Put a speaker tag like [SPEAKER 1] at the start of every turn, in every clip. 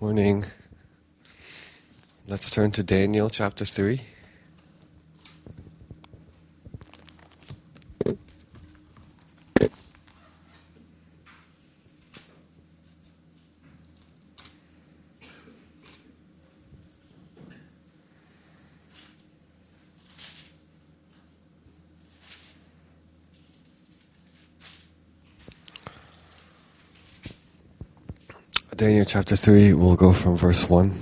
[SPEAKER 1] Morning. Let's turn to Daniel chapter 3. Daniel chapter 3, we'll go from verse 1.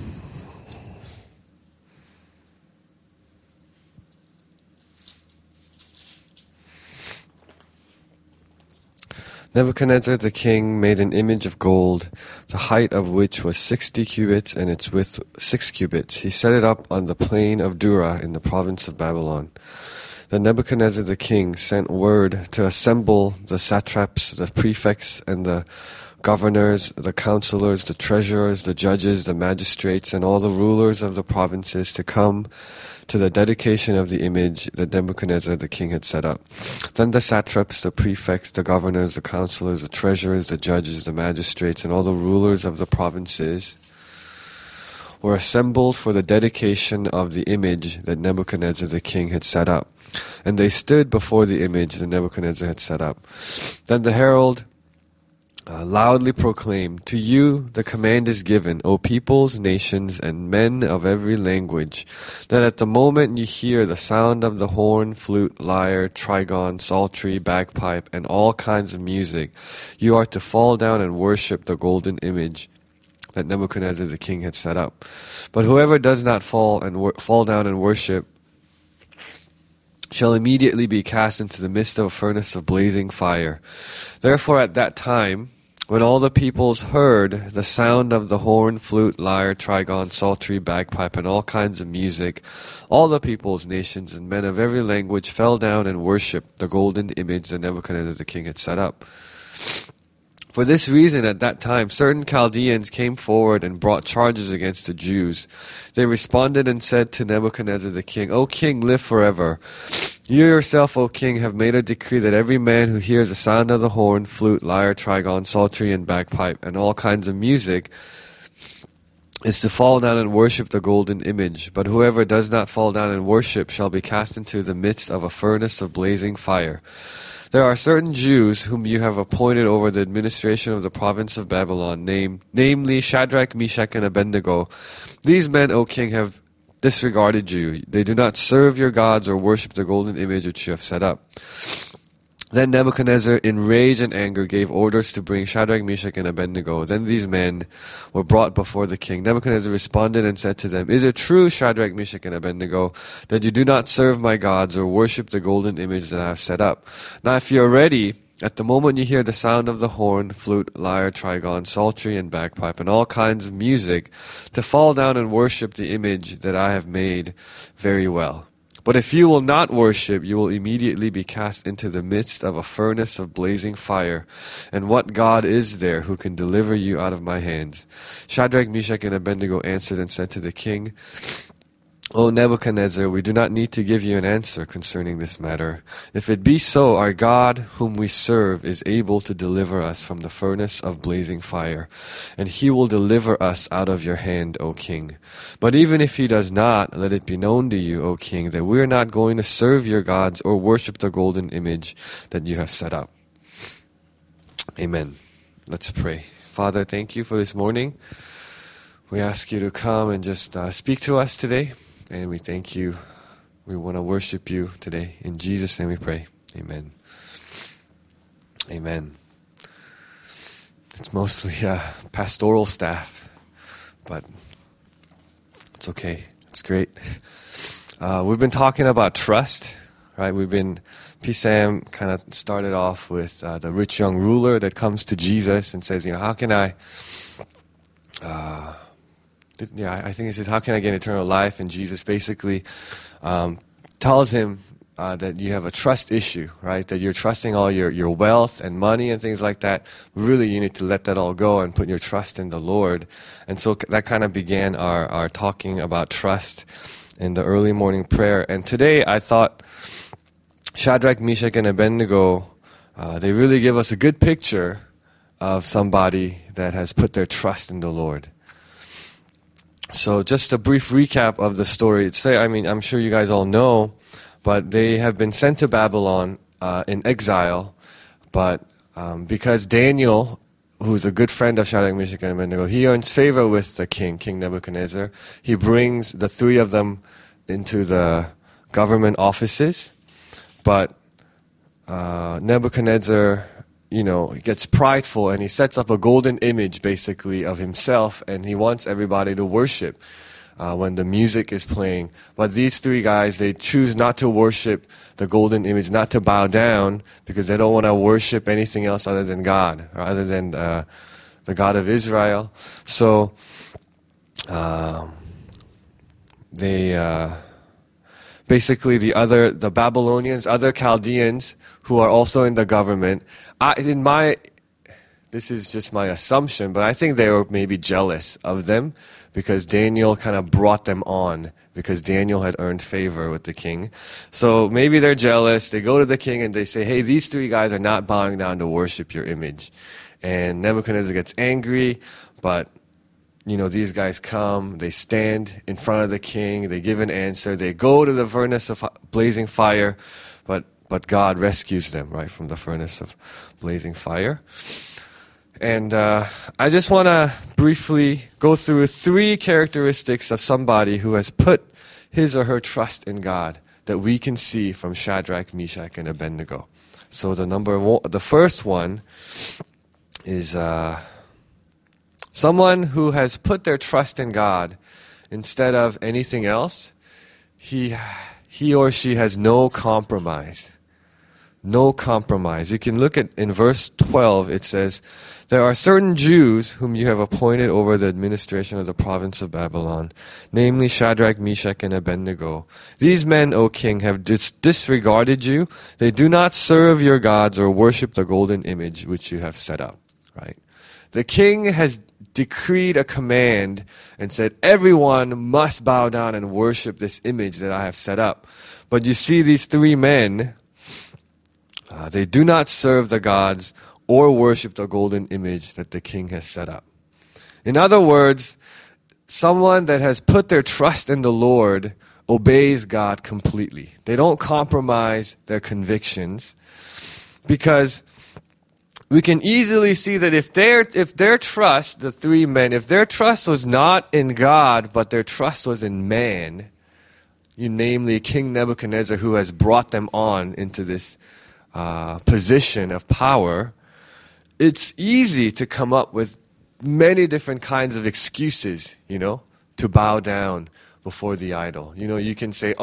[SPEAKER 1] Nebuchadnezzar the king made an image of gold, the height of which was 60 cubits and its width 6 cubits. He set it up on the plain of Dura in the province of Babylon. Then Nebuchadnezzar the king sent word to assemble the satraps, the prefects, and the governors, the counselors, the treasurers, the judges, the magistrates, and all the rulers of the provinces to come to the dedication of the image that Nebuchadnezzar the king had set up. Then the satraps, the prefects, the governors, the counselors, the treasurers, the judges, the magistrates, and all the rulers of the provinces were assembled for the dedication of the image that Nebuchadnezzar the king had set up. And they stood before the image that Nebuchadnezzar had set up. Then the herald loudly proclaimed, "To you the command is given, O peoples, nations, and men of every language, that at the moment you hear the sound of the horn, flute, lyre, trigon, psaltery, bagpipe, and all kinds of music, you are to fall down and worship the golden image that Nebuchadnezzar the king had set up. But whoever does not fall down and worship shall immediately be cast into the midst of a furnace of blazing fire." Therefore at that time, when all the peoples heard the sound of the horn, flute, lyre, trigon, psaltery, bagpipe, and all kinds of music, all the peoples, nations, and men of every language fell down and worshipped the golden image that Nebuchadnezzar the king had set up. For this reason, at that time, certain Chaldeans came forward and brought charges against the Jews. They responded and said to Nebuchadnezzar the king, "O king, live forever. You yourself, O king, have made a decree that every man who hears the sound of the horn, flute, lyre, trigon, psaltery, and bagpipe, and all kinds of music, is to fall down and worship the golden image. But whoever does not fall down and worship shall be cast into the midst of a furnace of blazing fire. There are certain Jews whom you have appointed over the administration of the province of Babylon, namely Shadrach, Meshach, and Abednego. These men, O king, have disregarded you. They do not serve your gods or worship the golden image which you have set up." Then Nebuchadnezzar, in rage and anger, gave orders to bring Shadrach, Meshach, and Abednego. Then these men were brought before the king. Nebuchadnezzar responded and said to them, "Is it true, Shadrach, Meshach, and Abednego, that you do not serve my gods or worship the golden image that I have set up? Now if you are ready, at the moment you hear the sound of the horn, flute, lyre, trigon, psaltery, and bagpipe, and all kinds of music, to fall down and worship the image that I have made, very well. But if you will not worship, you will immediately be cast into the midst of a furnace of blazing fire. And what God is there who can deliver you out of my hands?" Shadrach, Meshach, and Abednego answered and said to the king, "O Nebuchadnezzar, we do not need to give you an answer concerning this matter. If it be so, our God, whom we serve, is able to deliver us from the furnace of blazing fire, and he will deliver us out of your hand, O king. But even if he does not, let it be known to you, O king, that we are not going to serve your gods or worship the golden image that you have set up." Amen. Let's pray. Father, thank you for this morning. We ask you to come and just speak to us today. And we thank you. We want to worship you today. In Jesus' name we pray. Amen. Amen. It's mostly pastoral staff, but it's okay. It's great. We've been talking about trust, right? PSAM kind of started off with the rich young ruler that comes to Jesus and says, how can I... I think it says, how can I get eternal life? And Jesus basically tells him that you have a trust issue, right? That you're trusting all your wealth and money and things like that. Really, you need to let that all go and put your trust in the Lord. And so that kind of began our talking about trust in the early morning prayer. And today I thought Shadrach, Meshach, and Abednego, they really give us a good picture of somebody that has put their trust in the Lord. So just a brief recap of the story. I'm sure you guys all know, but they have been sent to Babylon in exile. But because Daniel, who's a good friend of Shadrach, Meshach, and Abednego, he earns favor with the king, King Nebuchadnezzar. He brings the three of them into the government offices. But Nebuchadnezzar, gets prideful, and he sets up a golden image, basically, of himself, and he wants everybody to worship when the music is playing. But these three guys, they choose not to worship the golden image, not to bow down, because they don't want to worship anything else other than God, or other than the God of Israel. So basically the Babylonians, other Chaldeans who are also in the government, this is just my assumption, but I think they were maybe jealous of them because Daniel kind of brought them on, because Daniel had earned favor with the king. So maybe they're jealous. They go to the king and they say, hey, these three guys are not bowing down to worship your image. And Nebuchadnezzar gets angry, but these guys come, they stand in front of the king, they give an answer, they go to the furnace of blazing fire, but God rescues them, right, from the furnace of blazing fire. And I just want to briefly go through three characteristics of somebody who has put his or her trust in God that we can see from Shadrach, Meshach, and Abednego. So the first one is someone who has put their trust in God instead of anything else. He or she has no compromise. No compromise. You can look in verse 12, it says, there are certain Jews whom you have appointed over the administration of the province of Babylon, namely Shadrach, Meshach, and Abednego. These men, O king, have disregarded you. They do not serve your gods or worship the golden image which you have set up. Right? The king has decreed a command and said, everyone must bow down and worship this image that I have set up. But you see these three men, they do not serve the gods or worship the golden image that the king has set up. In other words, someone that has put their trust in the Lord obeys God completely. They don't compromise their convictions, because we can easily see that if their trust, the three men, if their trust was not in God, but their trust was in man, namely King Nebuchadnezzar, who has brought them on into this position of power, it's easy to come up with many different kinds of excuses, to bow down before the idol. You can say,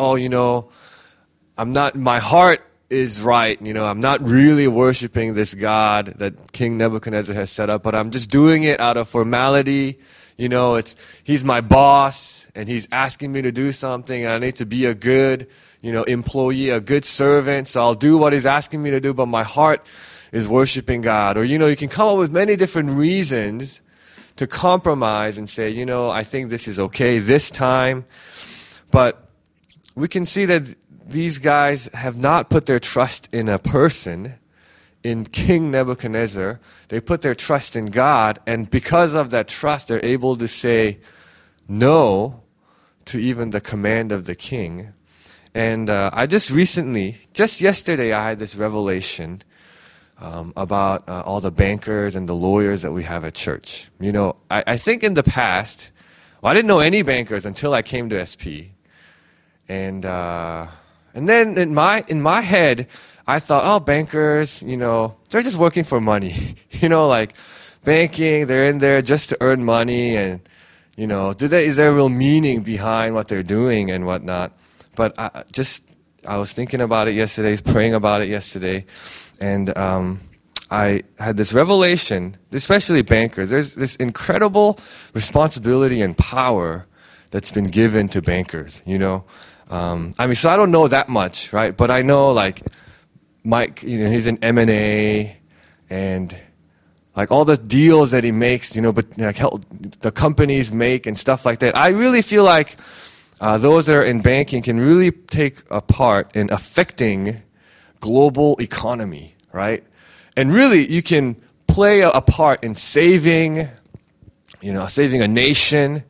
[SPEAKER 1] my heart is right, I'm not really worshiping this God that King Nebuchadnezzar has set up, but I'm just doing it out of formality. He's my boss, and he's asking me to do something, and I need to be a good employee, a good servant, so I'll do what he's asking me to do, but my heart is worshiping God. Or, you can come up with many different reasons to compromise and say, I think this is okay this time. But we can see that these guys have not put their trust in a person, in King Nebuchadnezzar. They put their trust in God, and because of that trust, they're able to say no to even the command of the king. And I just yesterday, I had this revelation about all the bankers and the lawyers that we have at church. I think in the past, I didn't know any bankers until I came to SP. And then in my head, I thought, bankers, they're just working for money. Like banking, they're in there just to earn money, and is there a real meaning behind what they're doing and whatnot? But I was thinking about it yesterday, praying about it yesterday, and I had this revelation, especially bankers. There's this incredible responsibility and power that's been given to bankers, so I don't know that much, right? But I know, like, Mike, he's in M&A, and like all the deals that he makes, but like the companies make and stuff like that. I really feel like those that are in banking can really take a part in affecting global economy, right? And really, you can play a part in saving a nation.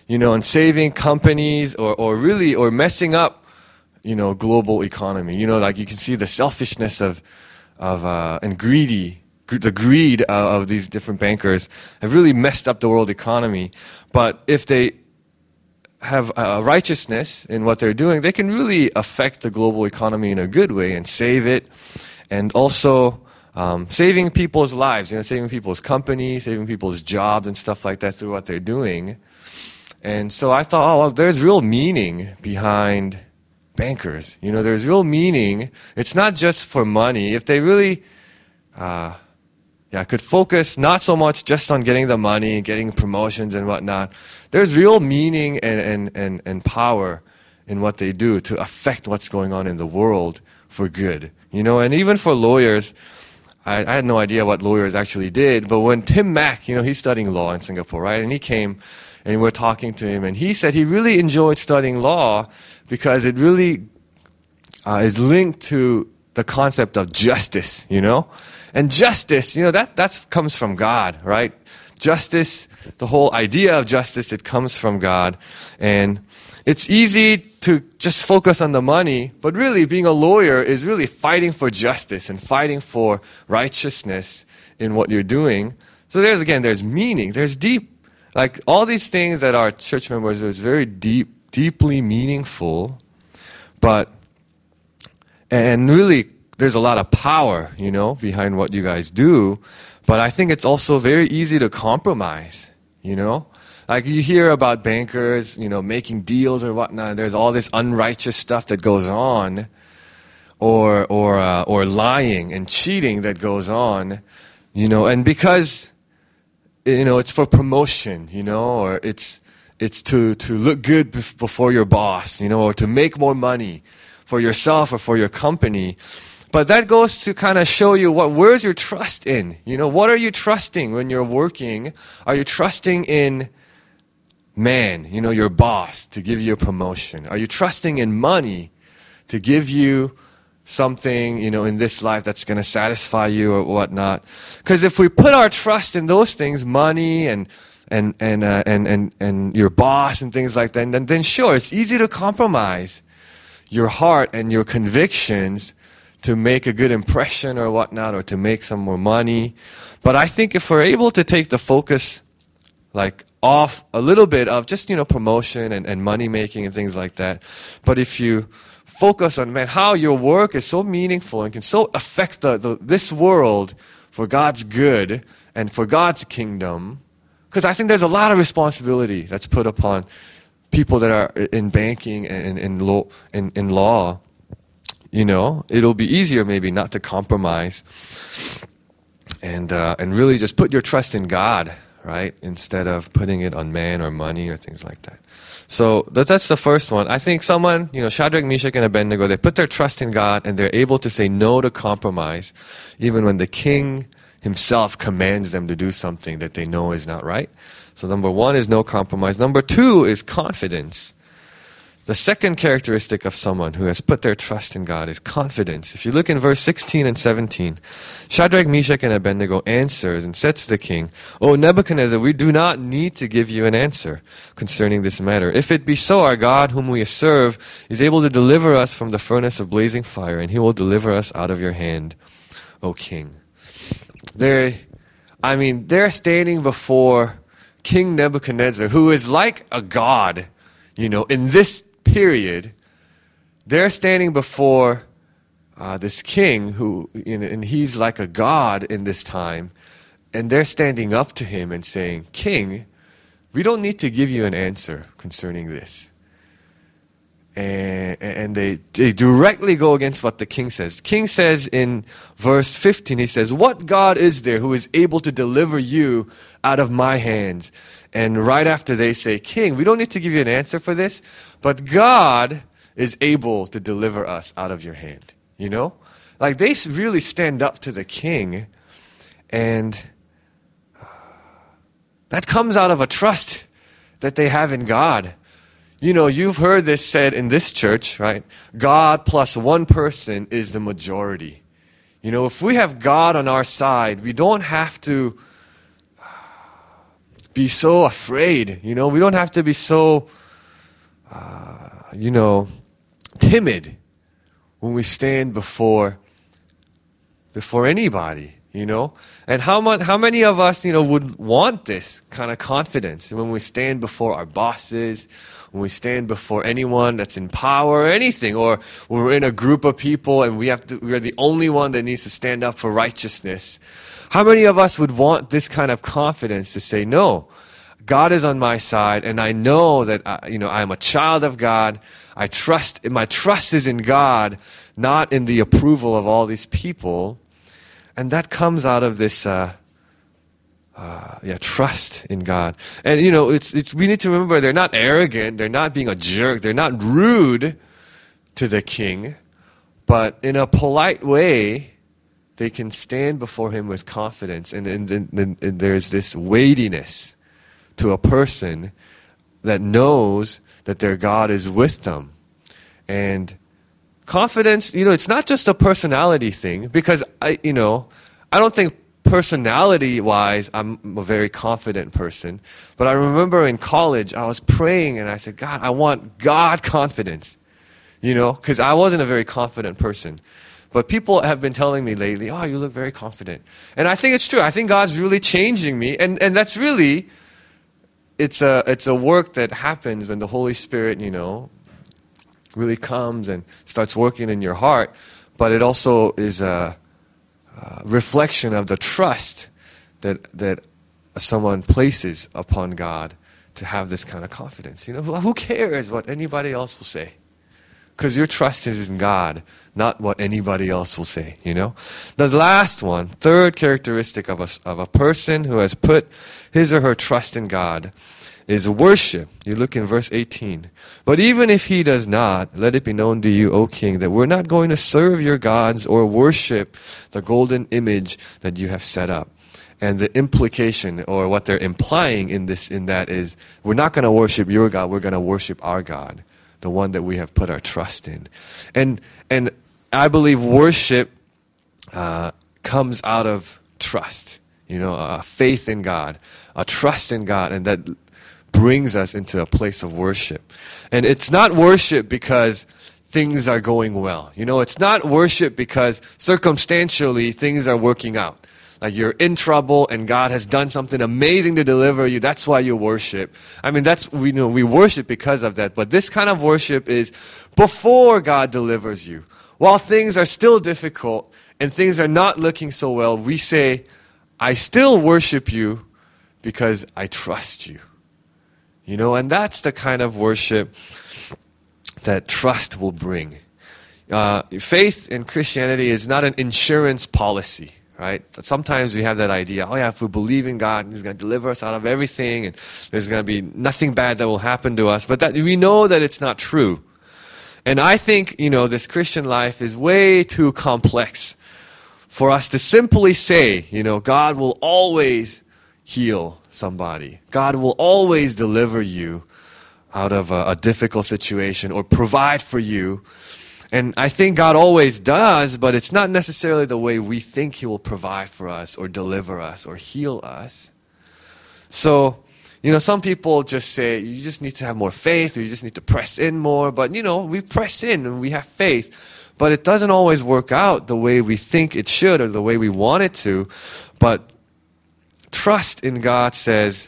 [SPEAKER 1] and saving companies or messing up, global economy. Like you can see the selfishness and the greed of these different bankers have really messed up the world economy. But if they have righteousness in what they're doing, they can really affect the global economy in a good way and save it. And also saving people's lives, saving people's companies, saving people's jobs and stuff like that through what they're doing. And so I thought, there's real meaning behind bankers. There's real meaning. It's not just for money. If they really could focus not so much just on getting the money, getting promotions and whatnot, there's real meaning and power in what they do to affect what's going on in the world for good. And even for lawyers, I had no idea what lawyers actually did, but when Tim Mack, he's studying law in Singapore, right? And he came and we're talking to him, and he said he really enjoyed studying law because it really is linked to the concept of justice, And justice, that comes from God, right? Justice, the whole idea of justice, it comes from God. And it's easy to just focus on the money, but really being a lawyer is really fighting for justice and fighting for righteousness in what you're doing. So there's meaning, there's deep, like all these things that our church members do is very deeply meaningful, and really there's a lot of power, behind what you guys do. But I think it's also very easy to compromise, Like you hear about bankers, making deals or whatnot. There's all this unrighteous stuff that goes on, or lying and cheating that goes on, And because it's for promotion, or it's to look good before your boss, or to make more money for yourself or for your company. But that goes to kind of show you where's your trust in? What are you trusting when you're working? Are you trusting in man, your boss, to give you a promotion? Are you trusting in money to give you something, in this life that's going to satisfy you or whatnot? Because if we put our trust in those things, money and your boss and things like that, then sure, it's easy to compromise your heart and your convictions to make a good impression or whatnot, or to make some more money. But I think if we're able to take the focus off a little bit of just, promotion and money making and things like that, but if you focus on, how your work is so meaningful and can so affect this world for God's good and for God's kingdom, because I think there's a lot of responsibility that's put upon people that are in banking and in law. It'll be easier maybe not to compromise and really just put your trust in God, right? Instead of putting it on man or money or things like that. So that's the first one. I think someone, Shadrach, Meshach, and Abednego, they put their trust in God and they're able to say no to compromise, even when the king himself commands them to do something that they know is not right. So number one is no compromise. Number two is confidence. The second characteristic of someone who has put their trust in God is confidence. If you look in verse 16 and 17, Shadrach, Meshach, and Abednego answers and said to the king, "O Nebuchadnezzar, we do not need to give you an answer concerning this matter. If it be so, our God, whom we serve, is able to deliver us from the furnace of blazing fire, and he will deliver us out of your hand, O king." They're standing before King Nebuchadnezzar, who is like a god, in this period. They're standing before this king and he's like a god in this time, and they're standing up to him and saying, "King, we don't need to give you an answer concerning this." And they directly go against what the king says. The king says in verse 15, he says, "What God is there who is able to deliver you out of my hands?" And right after they say, "King, we don't need to give you an answer for this, but God is able to deliver us out of your hand." They really stand up to the king, and that comes out of a trust that they have in God. You've heard this said in this church, right? God plus one person is the majority. If we have God on our side, we don't have to be so afraid. We don't have to be so, timid when we stand before anybody. And how many of us, would want this kind of confidence when we stand before our bosses, when we stand before anyone that's in power or anything, or we're in a group of people and we're the only one that needs to stand up for righteousness. How many of us would want this kind of confidence to say, no, God is on my side, and I know that, I'm a child of God. My trust is in God, not in the approval of all these people. And that comes out of this, trust in God. And we need to remember they're not arrogant, they're not being a jerk, they're not rude to the king, but in a polite way, they can stand before him with confidence. And there's this weightiness to a person that knows that their God is with them. And confidence, it's not just a personality thing, because I don't think personality-wise I'm a very confident person. But I remember in college I was praying and I said, God, I want God confidence, because I wasn't a very confident person. But people have been telling me lately, oh, you look very confident. And I think it's true. I think God's really changing me. And that's really, it's a work that happens when the Holy Spirit, really comes and starts working in your heart. But it also is a reflection of the trust that someone places upon God to have this kind of confidence. Who cares what anybody else will say? Because your trust is in God, not what anybody else will say. The last one, third characteristic of a person who has put his or her trust in God, is worship. You look in verse 18. But even if he does not, let it be known to you, O king, that we're not going to serve your gods or worship the golden image that you have set up. And the implication, or what they're implying in that is, we're not going to worship your God, we're going to worship our God, the one that we have put our trust in. And I believe worship comes out of trust. A faith in God, a trust in God, and that brings us into a place of worship. And it's not worship because things are going well. It's not worship because circumstantially things are working out. Like you're in trouble and God has done something amazing to deliver you. That's why you worship. We worship because of that. But this kind of worship is before God delivers you. While things are still difficult and things are not looking so well, we say, I still worship you because I trust you. And that's the kind of worship that trust will bring. Faith in Christianity is not an insurance policy, right? Sometimes we have that idea, if we believe in God, He's going to deliver us out of everything, and there's going to be nothing bad that will happen to us. But that we know that it's not true. And I think, this Christian life is way too complex for us to simply say, God will always heal somebody. God will always deliver you out of a difficult situation or provide for you. And I think God always does, but it's not necessarily the way we think He will provide for us or deliver us or heal us. So, some people just say, you just need to have more faith, or you just need to press in more. But, we press in and we have faith. But it doesn't always work out the way we think it should or the way we want it to. But trust in God says,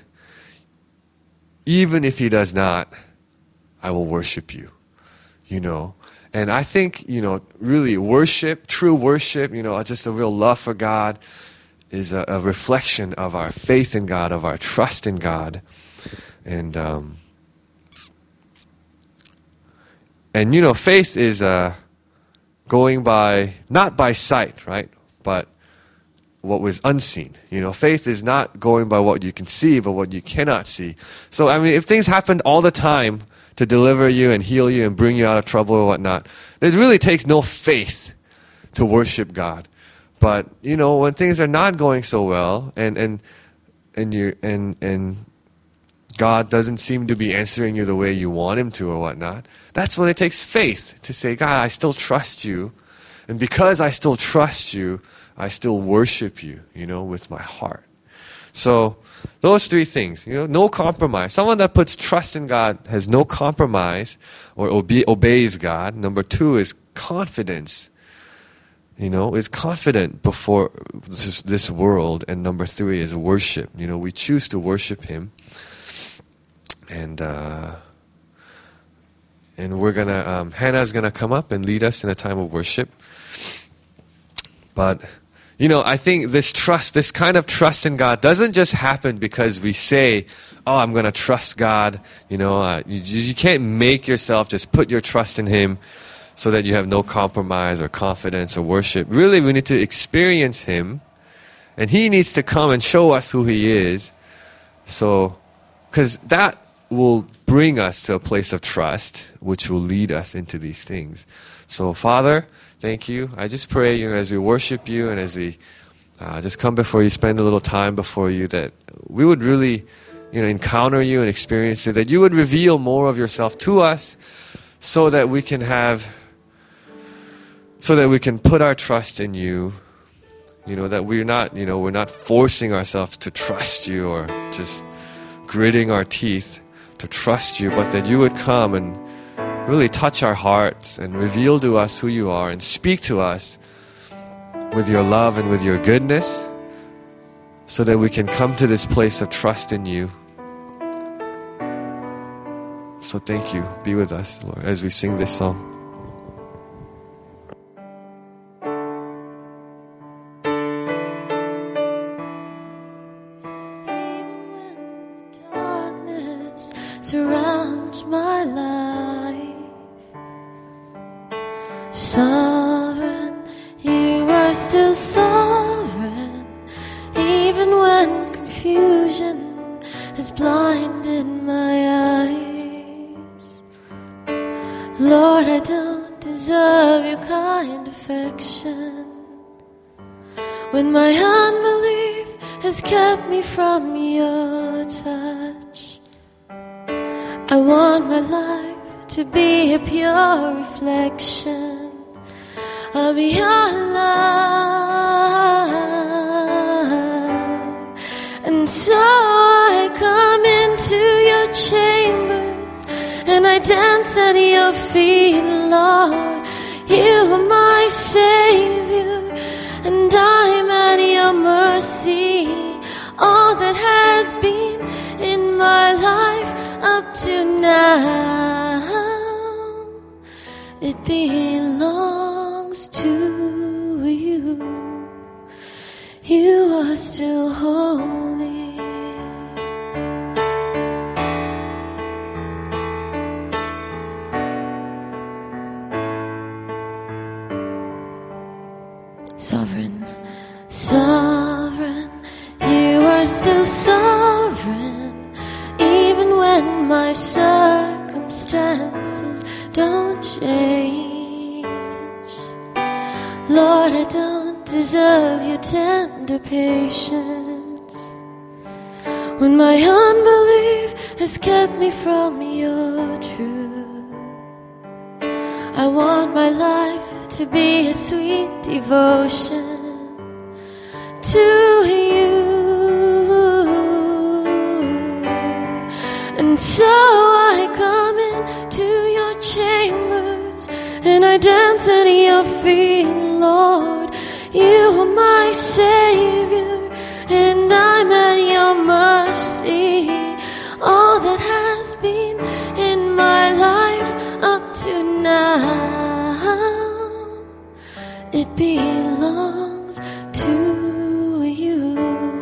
[SPEAKER 1] even if He does not, I will worship you. And I think, really worship, true worship, just a real love for God is a reflection of our faith in God, of our trust in God. And faith is going by, not by sight, right? But what was unseen. Faith is not going by what you can see, but what you cannot see. So, if things happened all the time to deliver you and heal you and bring you out of trouble or whatnot, it really takes no faith to worship God. But, when things are not going so well and God doesn't seem to be answering you the way you want Him to or whatnot, that's when it takes faith to say, God, I still trust you. And because I still trust you, I still worship you, with my heart. So those three things, no compromise. Someone that puts trust in God has no compromise or obeys God. Number two is confidence. Is confident before this world. And number three is worship. We choose to worship Him. And we're gonna, Hannah's gonna come up and lead us in a time of worship. But, I think this kind of trust in God doesn't just happen because we say, oh, I'm gonna trust God. You can't make yourself just put your trust in Him so that you have no compromise or confidence or worship. Really, we need to experience Him, and He needs to come and show us who He is. So, because that will bring us to a place of trust, which will lead us into these things. So, Father, thank you. I just pray, as we worship you and as we just come before you, spend a little time before you, that we would really, encounter you and experience it, that you would reveal more of yourself to us so that we can put our trust in you, that we're not forcing ourselves to trust you or just gritting our teeth to trust you, but that you would come and really touch our hearts and reveal to us who you are and speak to us with your love and with your goodness so that we can come to this place of trust in you. So thank you. Be with us, Lord, as we sing this song.
[SPEAKER 2] Surrounds my life. Sovereign, you are still sovereign, even when confusion has blinded my eyes. Lord, I don't deserve your kind affection when my unbelief has kept me from your touch. I want my life to be a pure reflection of your love. And so I come into your chambers and I dance at your feet, Lord. You are my Savior and I'm at your mercy. All that has been in my life up to now, it belongs to you. You are still holy. Sovereign, sovereign, you are still sovereign, even when my circumstances don't change. Lord, I don't deserve your tender patience when my unbelief has kept me from your truth. I want my life to be a sweet devotion to you. And so I come into your chambers and I dance at your feet, Lord. You are my Savior and I'm at your mercy. All that has been in my life up to now, it belongs to you.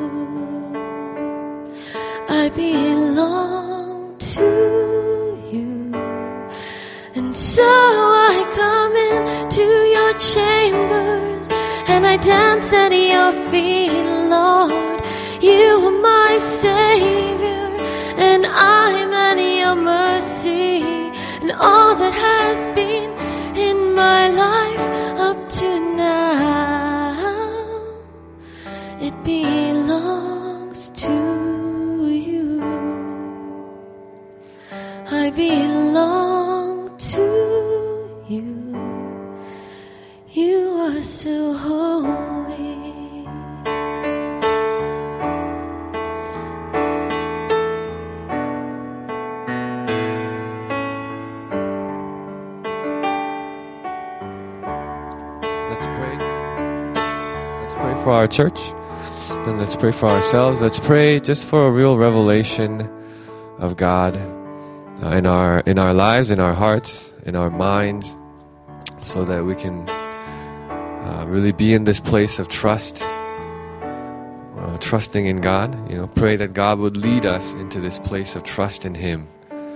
[SPEAKER 2] I belong to you. And so I come into your chambers and I dance at your feet, Lord. You are my Savior and I'm at your mercy. And all that has been in my life up to now, it belongs to you. I belong to you. You are still holy.
[SPEAKER 1] for our church. And let's pray for ourselves. Let's pray just for a real revelation of God in our lives, in our hearts, in our minds, so that we can really be in this place of trust, trusting in God. Pray that God would lead us into this place of trust in Him.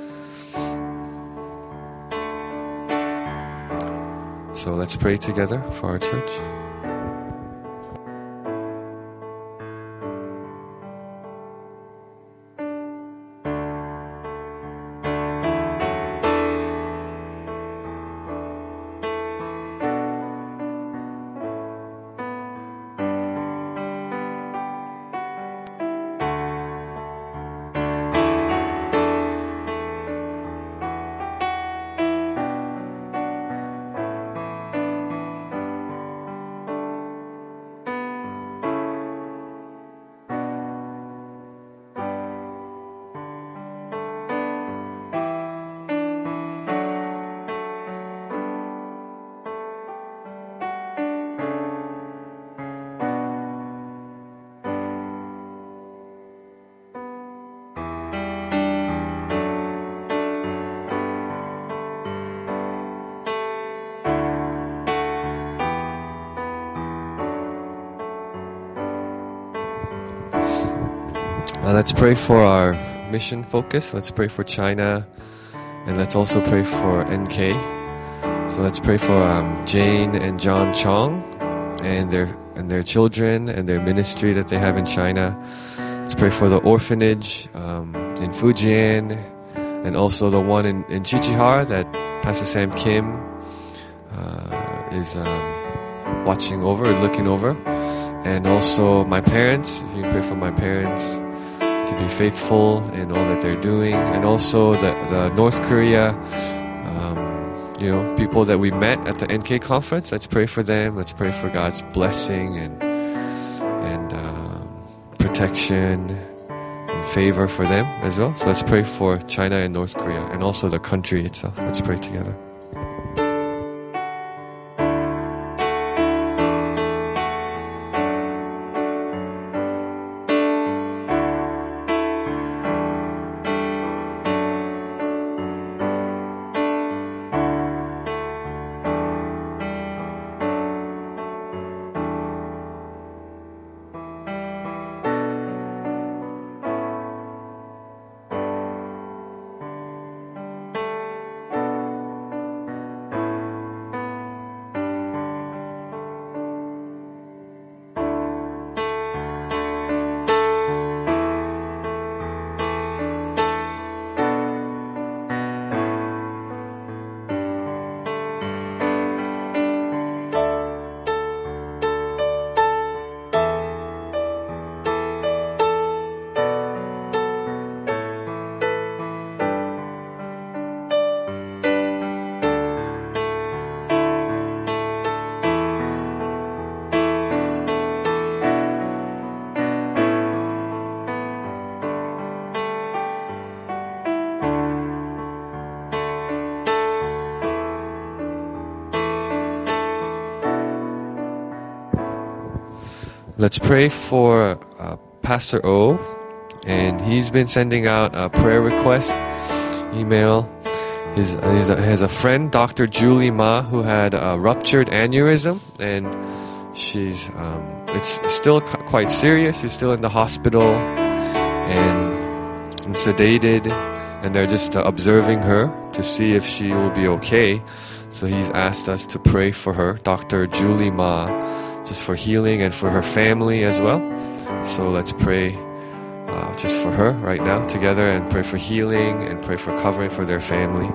[SPEAKER 1] So let's pray together for our church. Let's pray for our mission focus. Let's pray for China, and let's also pray for NK. So let's pray for Jane and John Chong and their children and their ministry that they have in China. Let's pray for the orphanage in Fujian, and also the one in Chichihar that Pastor Sam Kim is watching over, looking over. And also my parents, if you can pray for my parents to be faithful in all that they're doing, and also the North Korea, people that we met at the NK conference. Let's pray for them. Let's pray for God's blessing and protection and favor for them as well. So let's pray for China and North Korea, and also the country itself. Let's pray together. Let's pray for Pastor O, and he's been sending out a prayer request email. He has a friend, Dr. Julie Ma, who had a ruptured aneurysm, and it's still quite serious. She's still in the hospital and sedated, and they're just observing her to see if she will be okay. So he's asked us to pray for her, Dr. Julie Ma, just for healing and for her family as well. So let's pray just for her right now together, and pray for healing and pray for covering for their family.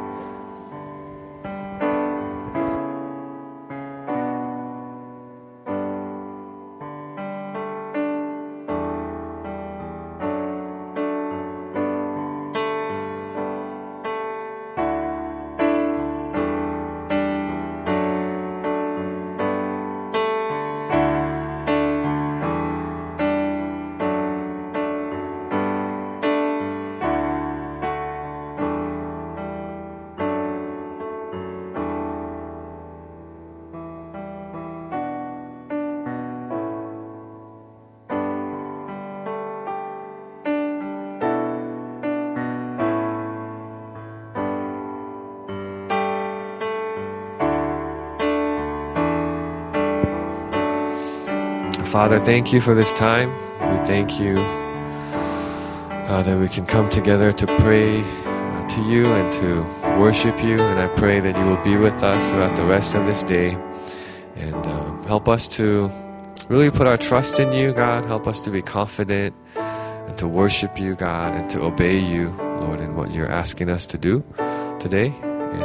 [SPEAKER 1] Father, thank you for this time. We thank you that we can come together to pray to you and to worship you. And I pray that you will be with us throughout the rest of this day and help us to really put our trust in you, God. Help us to be confident and to worship you, God, and to obey you, Lord, in what you're asking us to do today.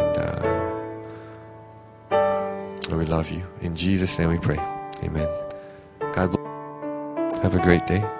[SPEAKER 1] And we love you. In Jesus' name we pray. Amen. God bless. Have a great day.